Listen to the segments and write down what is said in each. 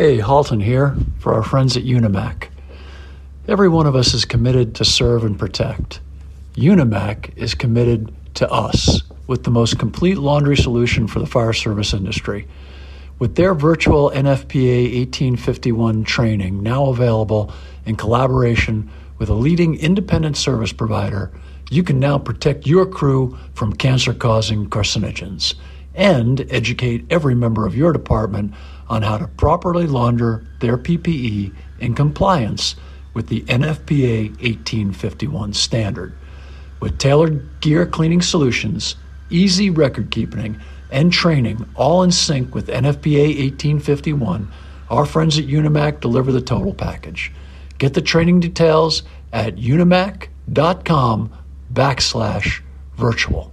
Hey, Halton here for our friends at Unimac. Every one of us is committed to serve and protect. Unimac is committed to us with the most complete laundry solution for the fire service industry. With their virtual NFPA 1851 training now available in collaboration with a leading independent service provider, you can now protect your crew from cancer-causing carcinogens and educate every member of your department on how to properly launder their PPE in compliance with the NFPA 1851 standard. With tailored gear cleaning solutions, easy record keeping, and training all in sync with NFPA 1851, our friends at Unimac deliver the total package. Get the training details at unimac.com/virtual.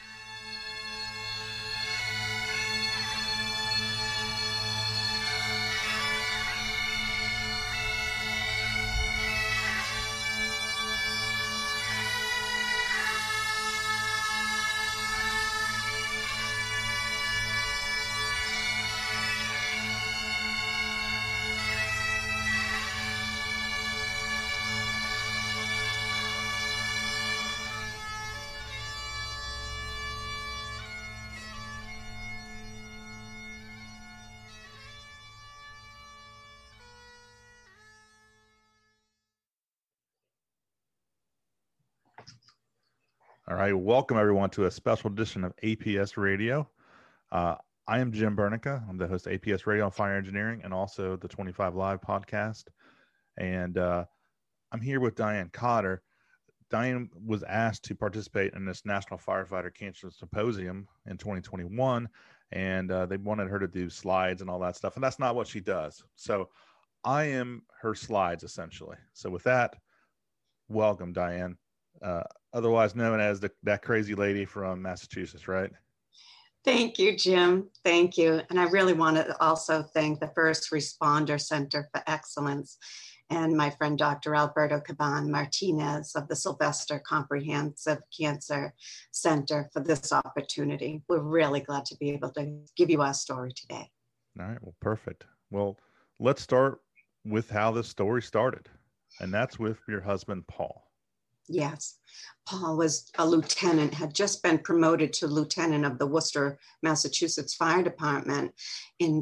All right, welcome everyone to a special edition of APS Radio. I am Jim Bernica. I'm the host of APS Radio on Fire Engineering and also the 25 Live podcast. And I'm here with Diane Cotter. Diane was asked to participate in this National Firefighter Cancer Symposium in 2021, and they wanted her to do slides and all that stuff, and that's not what she does. So I am her slides, essentially. So with that, welcome, Diane. Otherwise known as that crazy lady from Massachusetts, right? Thank you, Jim. Thank you. And I really want to also thank the First Responder Center for Excellence and my friend, Dr. Alberto Caban Martinez of the Sylvester Comprehensive Cancer Center for this opportunity. We're really glad to be able to give you our story today. All right, well, perfect. Well, let's start with how this story started, and that's with your husband, Paul. Yes, Paul was a lieutenant, had just been promoted to lieutenant of the Worcester, Massachusetts Fire Department in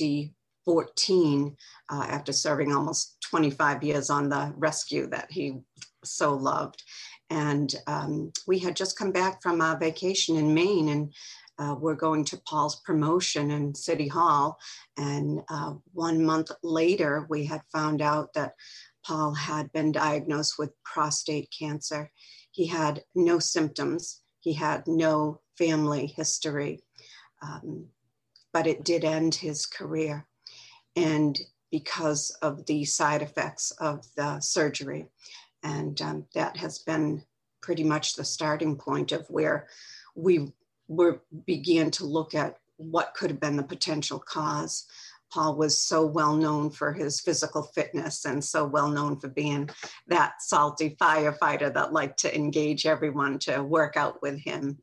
2014 after serving almost 25 years on the rescue that he so loved. And we had just come back from a vacation in Maine, and we're going to Paul's promotion in City Hall. And 1 month later, we had found out that Paul had been diagnosed with prostate cancer. He had no symptoms. He had no family history, but it did end his career. And because of the side effects of the surgery. And that has been pretty much the starting point of where we began to look at what could have been the potential cause. Paul was so well known for his physical fitness and so well known for being that salty firefighter that liked to engage everyone to work out with him.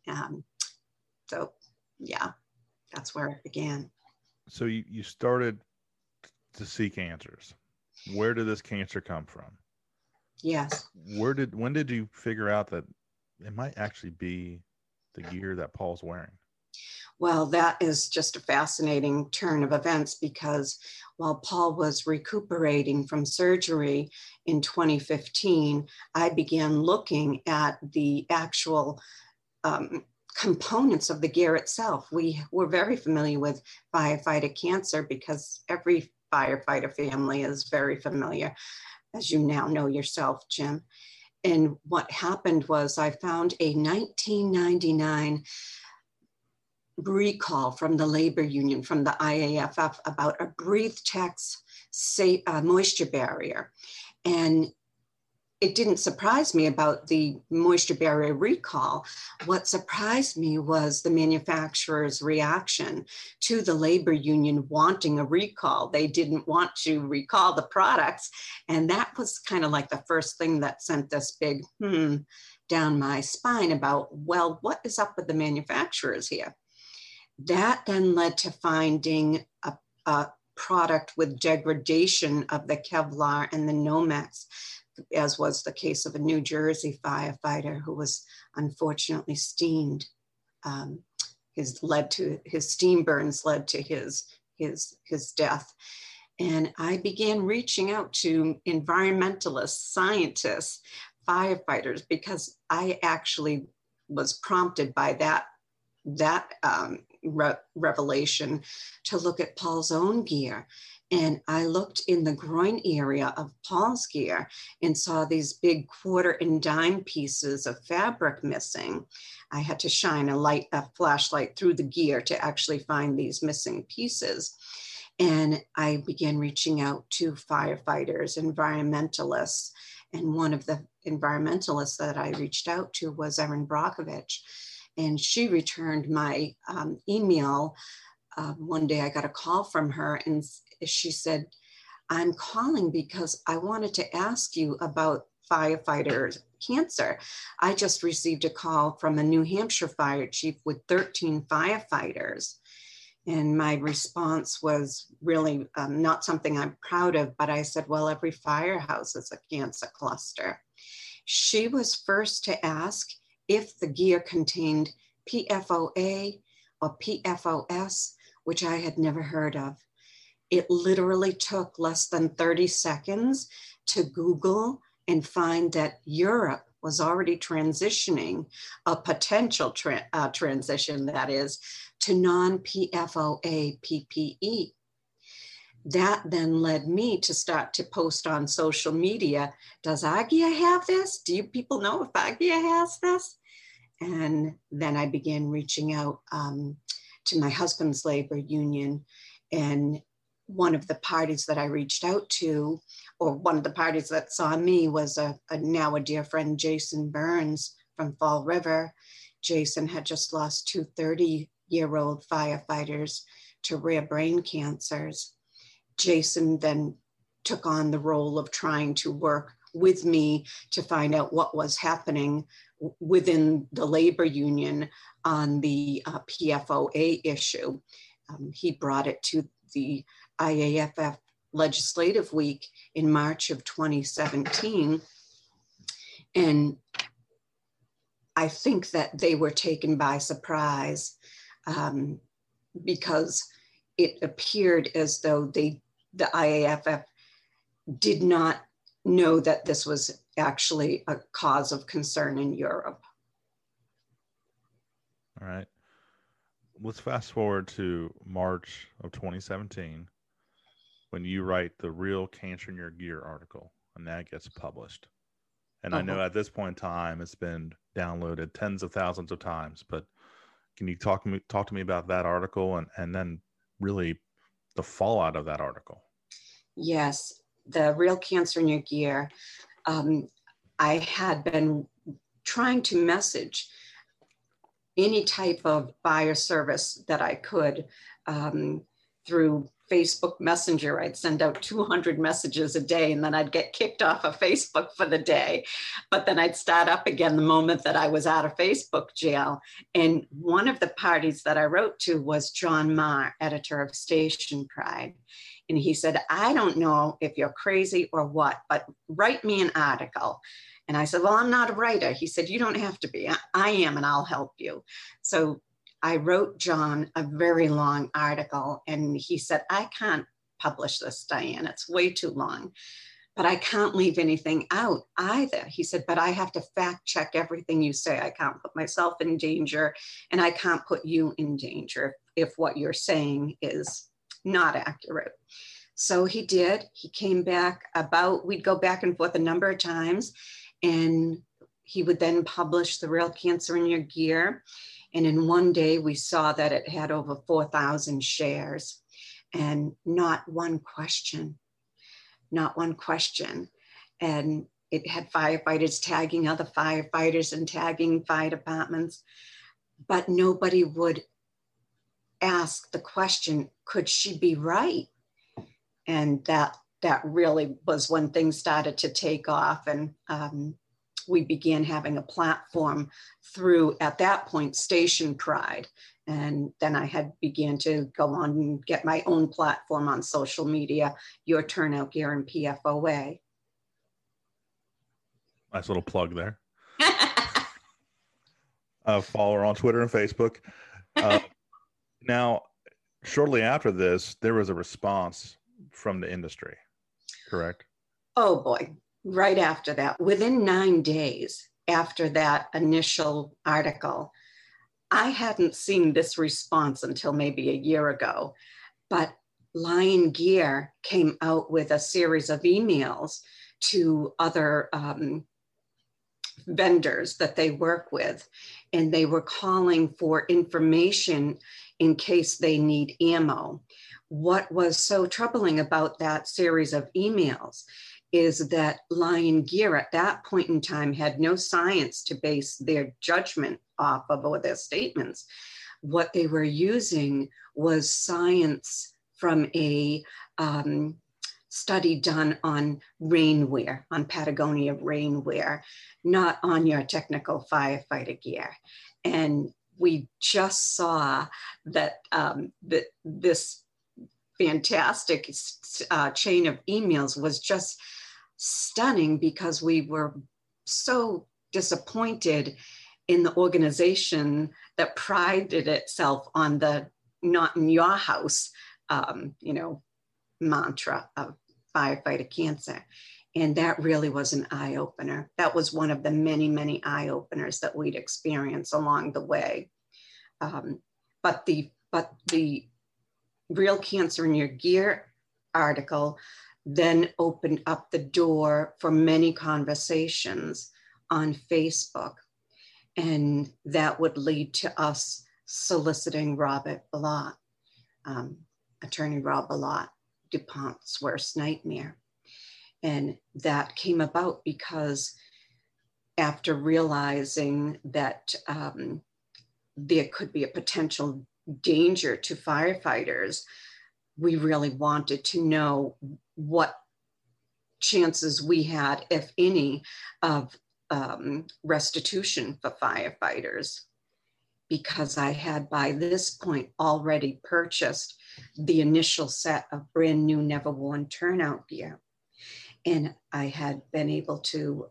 So yeah, that's where it began. So you started to seek answers. Where did this cancer come from? Yes. When did you figure out that it might actually be the gear that Paul's wearing? Well, that is just a fascinating turn of events, because while Paul was recuperating from surgery in 2015, I began looking at the actual components of the gear itself. We were very familiar with firefighter cancer because every firefighter family is very familiar, as you now know yourself, Jim. And what happened was I found a 1999 recall from the labor union, from the IAFF, about a BreatheTex moisture barrier. And it didn't surprise me about the moisture barrier recall. What surprised me was the manufacturer's reaction to the labor union wanting a recall. They didn't want to recall the products. And that was kind of like the first thing that sent this big down my spine about, well, what is up with the manufacturers here? That then led to finding a product with degradation of the Kevlar and the Nomex, as was the case of a New Jersey firefighter who was unfortunately steamed. His steam burns led to his death. And I began reaching out to environmentalists, scientists, firefighters, because I actually was prompted by that revelation to look at Paul's own gear. And I looked in the groin area of Paul's gear and saw these big quarter and dime pieces of fabric missing. I had to shine a flashlight through the gear to actually find these missing pieces. And I began reaching out to firefighters, environmentalists. And one of the environmentalists that I reached out to was Erin Brockovich. And she returned my email. One day I got a call from her and she said, I'm calling because I wanted to ask you about firefighters cancer. I just received a call from a New Hampshire fire chief with 13 firefighters. And my response was really not something I'm proud of, but I said, well, every firehouse is a cancer cluster. She was first to ask if the gear contained PFOA or PFOS, which I had never heard of. It literally took less than 30 seconds to Google and find that Europe was already transitioning, a potential transition, that is, to non-PFOA PPE. That then led me to start to post on social media. Does our gear have this? Do you people know if our gear has this? And then I began reaching out to my husband's labor union. And one of the parties that I reached out to, or one of the parties that saw me, was now a dear friend, Jason Burns from Fall River. Jason had just lost two 30-year-old firefighters to rare brain cancers. Jason then took on the role of trying to work with me to find out what was happening within the labor union on the PFOA issue. He brought it to the IAFF Legislative Week in March of 2017. And I think that they were taken by surprise because it appeared as though the IAFF did not know that this was actually a cause of concern in Europe. All right. Let's fast forward to March of 2017 when you write the Real Cancer in Your Gear article, and that gets published. And I know at this point in time it's been downloaded tens of thousands of times, but can you talk to me about that article and then really the fallout of that article? Yes, the Real Cancer in Your Gear. I had been trying to message any type of buyer service that I could through Facebook Messenger. I'd send out 200 messages a day and then I'd get kicked off of Facebook for the day. But then I'd start up again the moment that I was out of Facebook jail. And one of the parties that I wrote to was John Marr, editor of Station Pride. And he said, I don't know if you're crazy or what, but write me an article. And I said, well, I'm not a writer. He said, you don't have to be. I am, and I'll help you. So I wrote John a very long article, and he said, I can't publish this, Diane. It's way too long, but I can't leave anything out either. He said, but I have to fact check everything you say. I can't put myself in danger, and I can't put you in danger if what you're saying is not accurate. So he did. He came back we'd go back and forth a number of times, and he would then publish the Real Cancer in Your Gear. And in one day, we saw that it had over 4,000 shares and not one question. And it had firefighters tagging other firefighters and tagging fire departments, but nobody would ask the question, could she be right? And that really was when things started to take off. And we began having a platform through, at that point, Station Pride. And then I had began to go on and get my own platform on social media, Your Turnout Gear and PFOA. Nice little plug there. Follow her on Twitter and Facebook. Now, shortly after this, there was a response from the industry, correct? Oh boy, right after that, within 9 days after that initial article, I hadn't seen this response until maybe a year ago, but Lion Gear came out with a series of emails to other vendors that they work with, and they were calling for information in case they need ammo. What was so troubling about that series of emails is that Lion Gear at that point in time had no science to base their judgment off of, or their statements. What they were using was science from a study done on rainwear, on Patagonia rainwear, not on your technical firefighter gear. And we just saw that this fantastic chain of emails was just stunning, because we were so disappointed in the organization that prided itself on the "not in your house," mantra of firefighter cancer. And that really was an eye-opener. That was one of the many, many eye-openers that we'd experienced along the way. But the Real Cancer in Your Gear article then opened up the door for many conversations on Facebook. And that would lead to us soliciting Robert Bilott, Attorney Rob Bilott, DuPont's worst nightmare. And that came about because after realizing that there could be a potential danger to firefighters, we really wanted to know what chances we had, if any, of restitution for firefighters, because I had by this point already purchased the initial set of brand new, never worn turnout gear. And I had been able to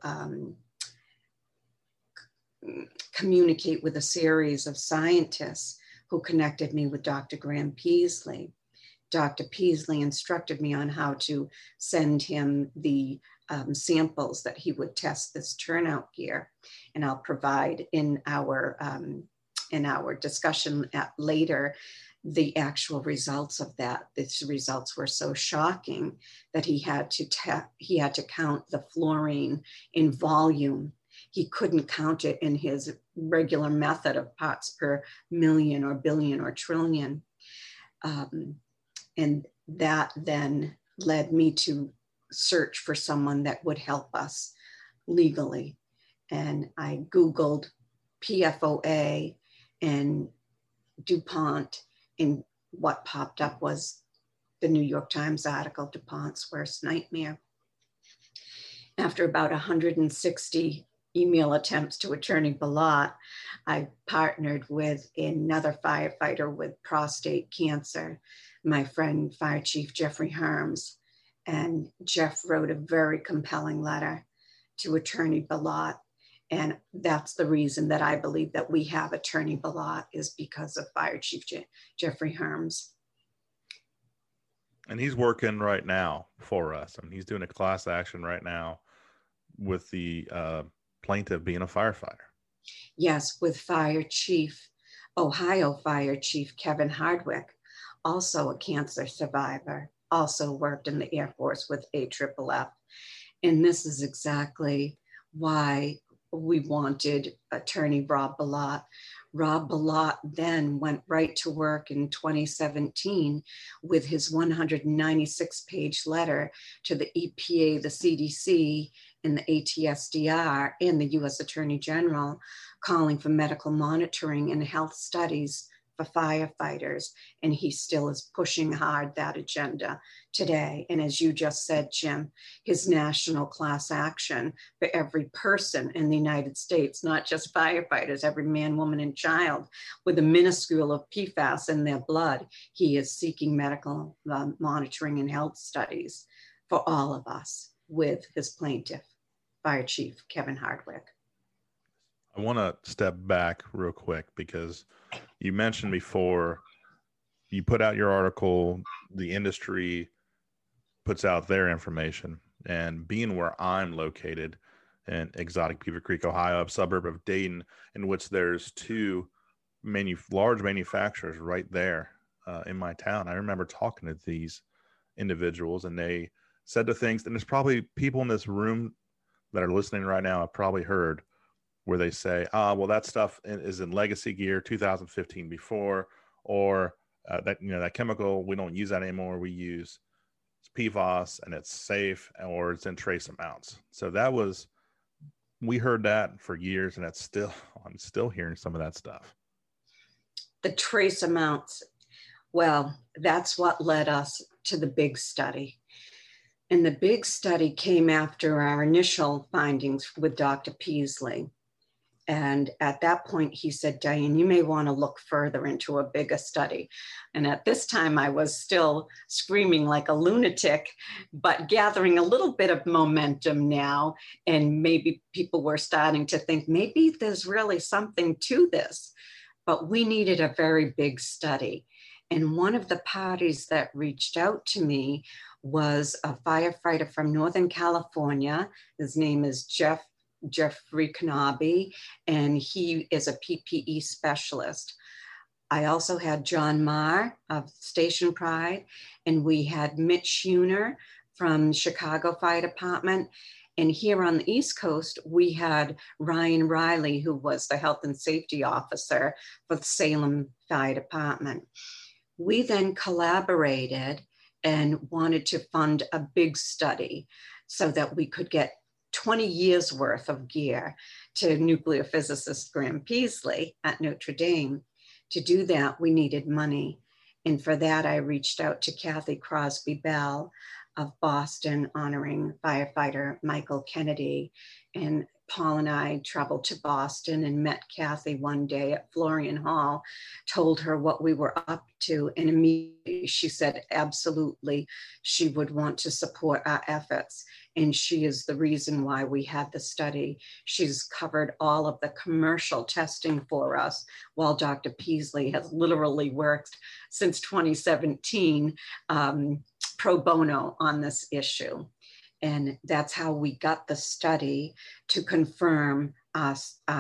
communicate with a series of scientists who connected me with Dr. Graham Peasley. Dr. Peasley instructed me on how to send him the samples that he would test this turnout gear. And I'll provide in our discussion later the actual results of that. These results were so shocking that he had to count the fluorine in volume. He couldn't count it in his regular method of parts per million or billion or trillion. And that then led me to search for someone that would help us legally. And I Googled PFOA and DuPont, and what popped up was the New York Times article, DuPont's Worst Nightmare. After about 160 email attempts to Attorney Bilott, I partnered with another firefighter with prostate cancer, my friend Fire Chief Jeffrey Harms. And Jeff wrote a very compelling letter to Attorney Bilott. And that's the reason that I believe that we have Attorney Bilott, is because of Fire Chief Jeffrey Harms. And he's working right now for us. I mean, he's doing a class action right now with the plaintiff being a firefighter. Yes, with Ohio Fire Chief Kevin Hardwick, also a cancer survivor, also worked in the Air Force with AFFF. And this is exactly why we wanted Attorney Rob Bilott. Rob Bilott then went right to work in 2017 with his 196-page letter to the EPA, the CDC, and the ATSDR, and the U.S. Attorney General, calling for medical monitoring and health studies for firefighters, and he still is pushing hard that agenda today. And as you just said, Jim, his national class action for every person in the United States, not just firefighters, every man, woman, and child with a minuscule of PFAS in their blood, he is seeking medical monitoring and health studies for all of us with his plaintiff, Fire Chief Kevin Hardwick. I want to step back real quick because you mentioned before you put out your article, the industry puts out their information, and being where I'm located in exotic Beaver Creek, Ohio, a suburb of Dayton, in which there's two large manufacturers right there in my town. I remember talking to these individuals, and they said the things, and there's probably people in this room that are listening right now have probably heard where they say, well, that stuff is in legacy gear 2015 before, or that chemical, we don't use that anymore. We use PFAS and it's safe, or it's in trace amounts. So we heard that for years, and I'm still hearing some of that stuff. The trace amounts, well, that's what led us to the big study. And the big study came after our initial findings with Dr. Peasley. And at that point, he said, Diane, you may want to look further into a bigger study. And at this time, I was still screaming like a lunatic, but gathering a little bit of momentum now. And maybe people were starting to think, maybe there's really something to this. But we needed a very big study. And one of the parties that reached out to me was a firefighter from Northern California. His name is Jeffrey Kanabi, and he is a PPE specialist. I also had John Marr of Station Pride, and we had Mitch Huner from Chicago Fire Department. And here on the East Coast, we had Ryan Riley, who was the health and safety officer for the Salem Fire Department. We then collaborated and wanted to fund a big study so that we could get 20 years worth of gear to nuclear physicist Graham Peasley at Notre Dame. To do that, we needed money. And for that, I reached out to Kathy Crosby Bell of Boston, honoring firefighter Michael Kennedy. And Paul and I traveled to Boston and met Kathy one day at Florian Hall, told her what we were up to, and immediately she said absolutely she would want to support our efforts. And she is the reason why we had the study. She's covered all of the commercial testing for us, while Dr. Peasley has literally worked since 2017 pro bono on this issue. And that's how we got the study to confirm our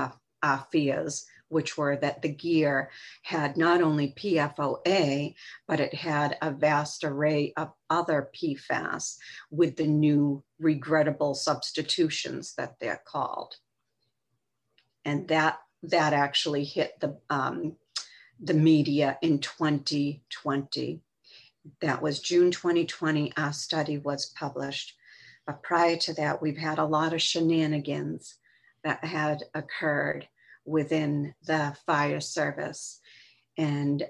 fears, which were that the gear had not only PFOA, but it had a vast array of other PFAS with the new regrettable substitutions that they're called. And that actually hit the media in 2020. That was June 2020, our study was published. But prior to that, we've had a lot of shenanigans that had occurred within the fire service. And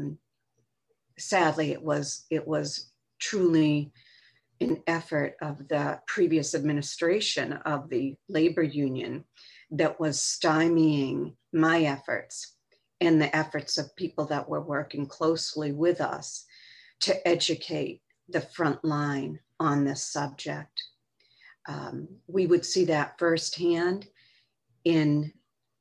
sadly, it was truly an effort of the previous administration of the labor union that was stymieing my efforts and the efforts of people that were working closely with us to educate the front line on this subject. We would see that firsthand in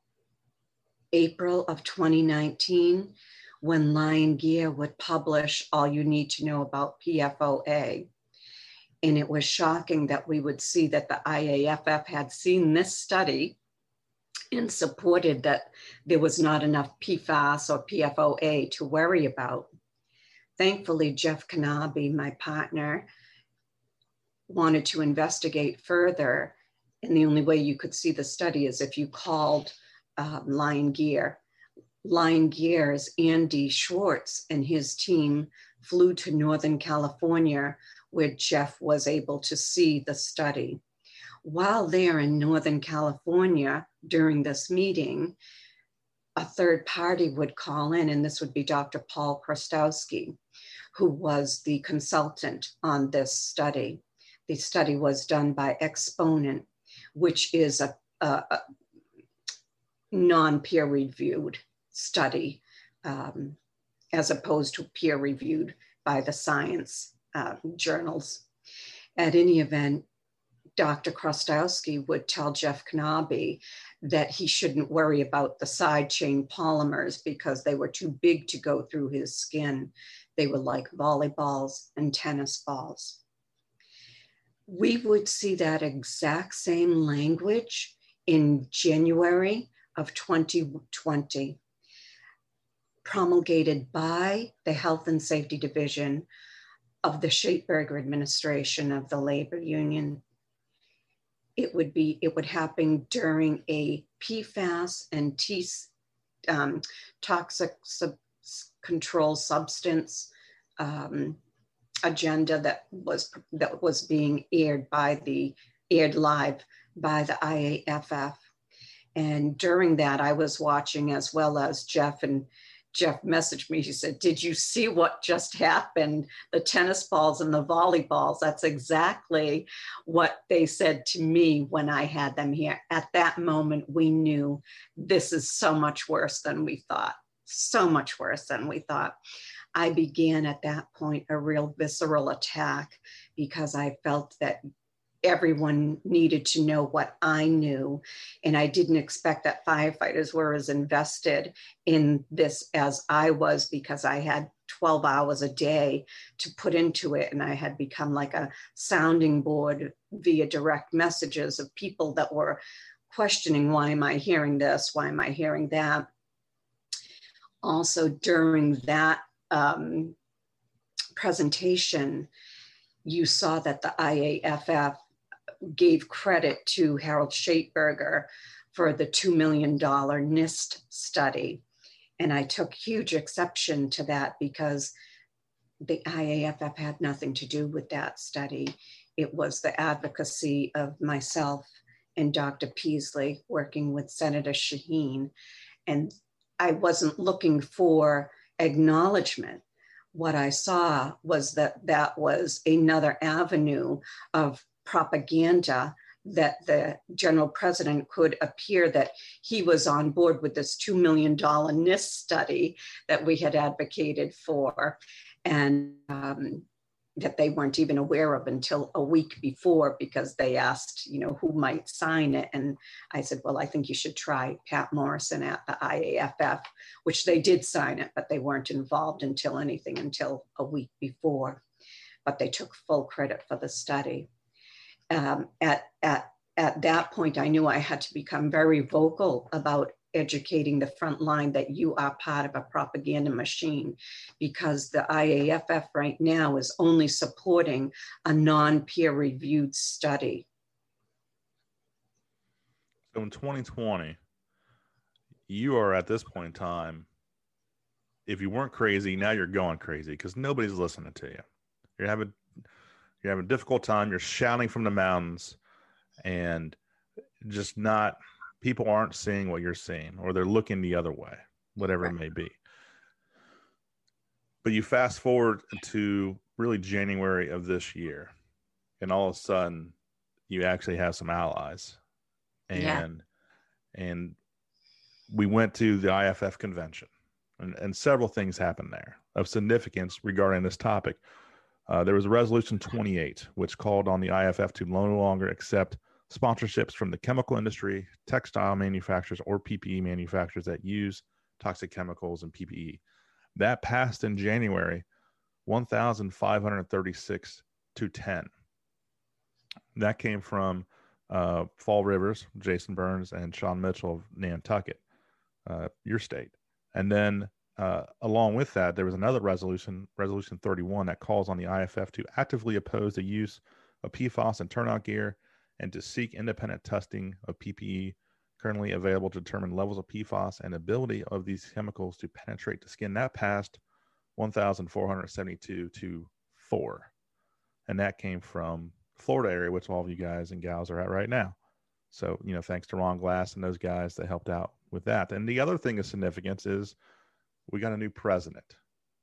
April of 2019, when Lion Gear would publish All You Need to Know About PFOA. And it was shocking that we would see that the IAFF had seen this study and supported that there was not enough PFAS or PFOA to worry about. Thankfully, Jeff Kanabi, my partner, wanted to investigate further. And the only way you could see the study is if you called Lion Gear. Lion Gear's Andy Schwartz and his team flew to Northern California, where Jeff was able to see the study. While there in Northern California during this meeting, a third party would call in, and this would be Dr. Paul Krostowski, who was the consultant on this study. The study was done by Exponent, which is a non-peer reviewed study, as opposed to peer reviewed by the science journals. At any event, Dr. Krostowski would tell Jeff Knobbe that he shouldn't worry about the side chain polymers because they were too big to go through his skin. They were like volleyballs and tennis balls. We would see that exact same language in January of 2020, promulgated by the Health and Safety Division of the Schaettberger administration of the labor union. It would happen during a PFAS and toxic control substance agenda that was being aired live by the IAFF. And during that, I was watching, as well as Jeff, and Jeff messaged me. He said, "Did you see what just happened? The tennis balls and the volleyballs." That's exactly what they said to me when I had them here. At that moment, we knew this is so much worse than we thought. So much worse than we thought. I began at that point a real visceral attack because I felt that everyone needed to know what I knew. And I didn't expect that firefighters were as invested in this as I was, because I had 12 hours a day to put into it. And I had become like a sounding board via direct messages of people that were questioning, why am I hearing this? Why am I hearing that? Also, during that presentation, you saw that the IAFF gave credit to Harold Schaettberger for the $2 million NIST study. And I took huge exception to that because the IAFF had nothing to do with that study. It was the advocacy of myself and Dr. Peasley working with Senator Shaheen. And I wasn't looking for acknowledgement. What I saw was that was another avenue of propaganda that the general president could appear that he was on board with this $2 million NIST study that we had advocated for, and that they weren't even aware of until a week before, because they asked, who might sign it. And I said, well, I think you should try Pat Morrison at the IAFF, which they did sign it, but they weren't involved until a week before. But they took full credit for the study. At that point, I knew I had to become very vocal about educating the front line that you are part of a propaganda machine, because the IAFF right now is only supporting a non-peer reviewed study. So in 2020, you are at this point in time, if you weren't crazy, now you're going crazy because nobody's listening to you. You're having a difficult time. You're shouting from the mountains, and just not, people aren't seeing what you're seeing, or they're looking the other way, whatever it may be. But you fast forward to really January of this year, and all of a sudden you actually have some allies. And we went to the IFF convention, and several things happened there of significance regarding this topic. There was a resolution 28, which called on the IFF to no longer accept sponsorships from the chemical industry, textile manufacturers, or PPE manufacturers that use toxic chemicals and PPE. That passed in January, 1,536 to 10. That came from Fall Rivers, Jason Burns, and Sean Mitchell of Nantucket, your state. And then along with that, there was another resolution 31, that calls on the IFF to actively oppose the use of PFAS and turnout gear, and to seek independent testing of PPE currently available to determine levels of PFAS and ability of these chemicals to penetrate the skin. That passed 1,472 to 4. And that came from Florida area, which all of you guys and gals are at right now. So, thanks to Ron Glass and those guys that helped out with that. And the other thing of significance is we got a new president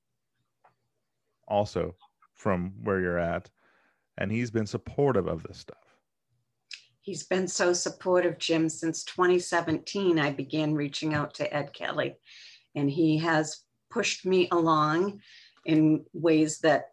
also from where you're at, and he's been supportive of this stuff. He's been so supportive, Jim. Since 2017, I began reaching out to Ed Kelly, and he has pushed me along in ways that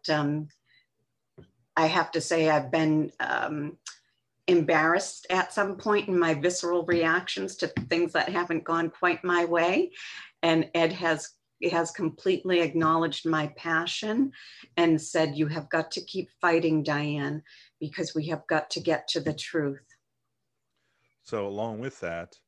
I have to say I've been embarrassed at some point in my visceral reactions to things that haven't gone quite my way. And Ed has completely acknowledged my passion and said, you have got to keep fighting, Diane, because we have got to get to the truth. So along with that,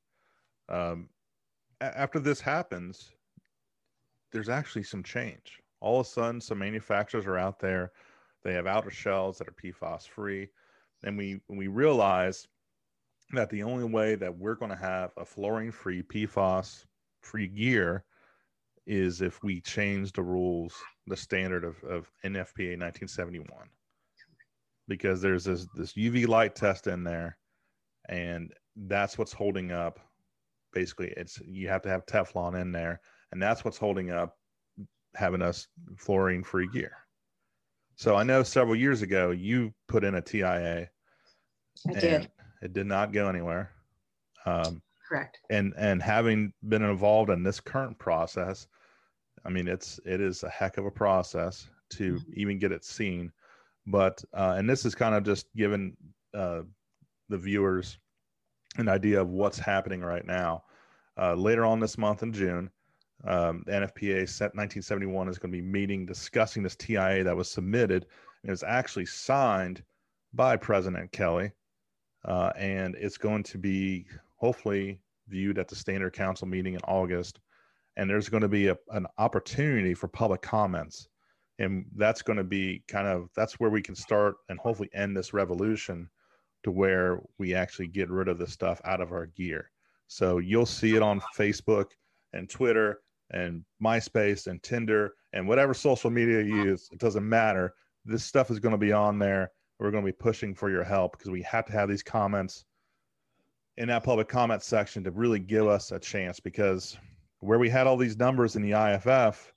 after this happens, there's actually some change. All of a sudden, some manufacturers are out there. They have outer shells that are PFAS free. And we realize that the only way that we're going to have a fluorine-free, PFAS-free gear is if we change the rules, the standard of NFPA 1971. Because there's this UV light test in there, and that's what's holding up. Basically, you have to have Teflon in there, and that's what's holding up having us fluorine-free gear. So I know several years ago you put in a TIA. I did. It did not go anywhere. Correct. And having been involved in this current process, I mean, it is a heck of a process to even get it seen. But and this is kind of just giving the viewers an idea of what's happening right now. Later on this month in June, the NFPA 1971 is going to be meeting, discussing this TIA that was submitted and is actually signed by President Kelly. And it's going to be hopefully viewed at the Standard Council meeting in August. And there's going to be an opportunity for public comments. And that's going to be that's where we can start and hopefully end this revolution to where we actually get rid of this stuff out of our gear. So you'll see it on Facebook and Twitter and MySpace and Tinder and whatever social media you use. It doesn't matter. This stuff is going to be on there. We're going to be pushing for your help because we have to have these comments in that public comment section to really give us a chance, because where we had all these numbers in the IFF,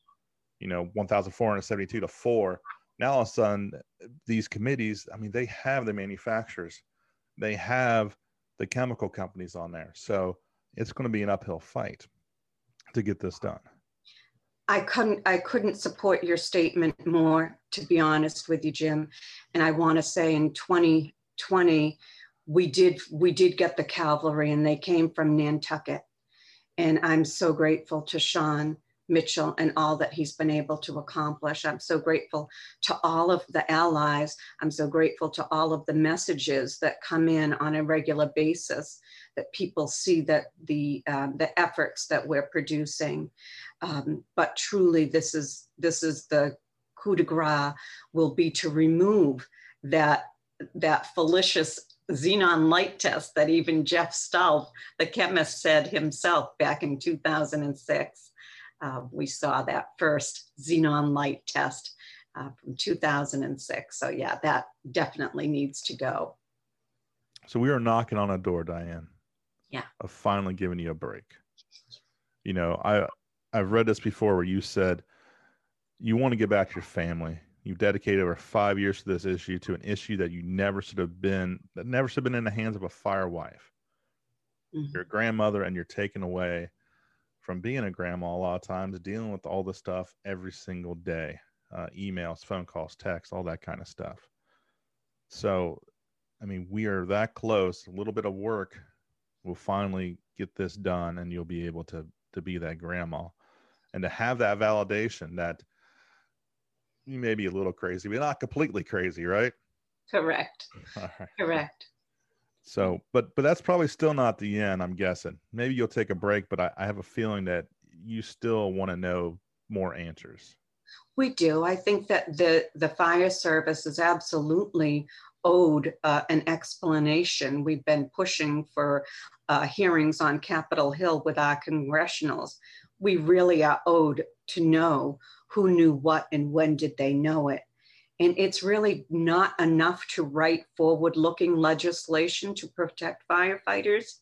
1,472 to 4, now all of a sudden these committees, I mean, they have the manufacturers, they have the chemical companies on there. So it's going to be an uphill fight to get this done. I couldn't support your statement more, to be honest with you, Jim. And I want to say in 2020, we did get the cavalry, and they came from Nantucket. And I'm so grateful to Sean Mitchell and all that he's been able to accomplish. I'm so grateful to all of the allies. I'm so grateful to all of the messages that come in on a regular basis, that people see that the efforts that we're producing. But truly, this is the coup de grace will be to remove that fallacious xenon light test that even Jeff Stahl, the chemist, said himself back in 2006. We saw that first xenon light test from 2006. So yeah, that definitely needs to go. So we are knocking on a door, Diane. Yeah. Of finally giving you a break. I've read this before where you said you want to get back to your family. You've dedicated over 5 years to this issue, to an issue that never should have been in the hands of a fire wife. Mm-hmm. You're a grandmother, and you're taken away from being a grandma a lot of times, dealing with all this stuff every single day, emails, phone calls, texts, all that kind of stuff. So, I mean, we are that close. A little bit of work will finally get this done, and you'll be able to be that grandma. And to have that validation that you may be a little crazy, but not completely crazy, right? Correct. All right. Correct. So, but that's probably still not the end, I'm guessing. Maybe you'll take a break, but I have a feeling that you still want to know more answers. We do. I think that the fire service is absolutely owed an explanation. We've been pushing for hearings on Capitol Hill with our congressionals. We really are owed to know who knew what and when did they know it. And it's really not enough to write forward-looking legislation to protect firefighters.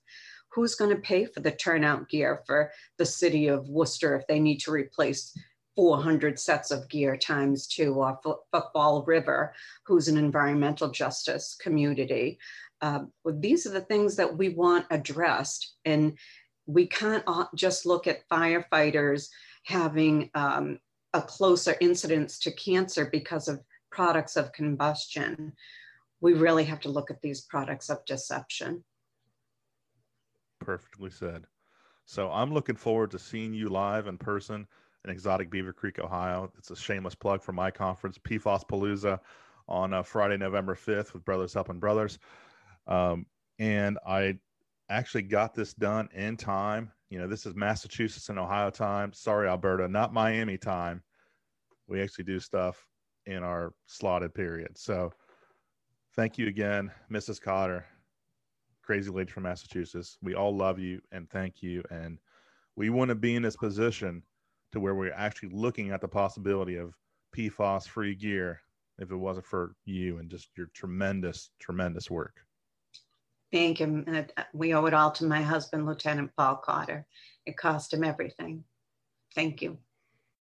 who's going to pay for the turnout gear for the city of Worcester if they need to replace 400 sets of gear times 2, or for Fall River, who's an environmental justice community. These are the things that we want addressed, and we can't just look at firefighters having a closer incidence to cancer because of products of combustion. We really have to look at these products of deception. Perfectly said. So I'm looking forward to seeing you live in person in exotic Beaver Creek, Ohio. It's a shameless plug for my conference, PFAS Palooza, on Friday, November 5th with Brothers Helping Brothers. And I actually got this done in time. This is Massachusetts and Ohio time. Sorry, Alberta, not Miami time. We actually do stuff in our slotted period. So thank you again, Mrs. Cotter, crazy lady from Massachusetts. We all love you and thank you. And we want to be in this position to where we're actually looking at the possibility of PFAS-free gear if it wasn't for you and just your tremendous, tremendous work. Thank you. We owe it all to my husband, Lieutenant Paul Cotter. It cost him everything. Thank you.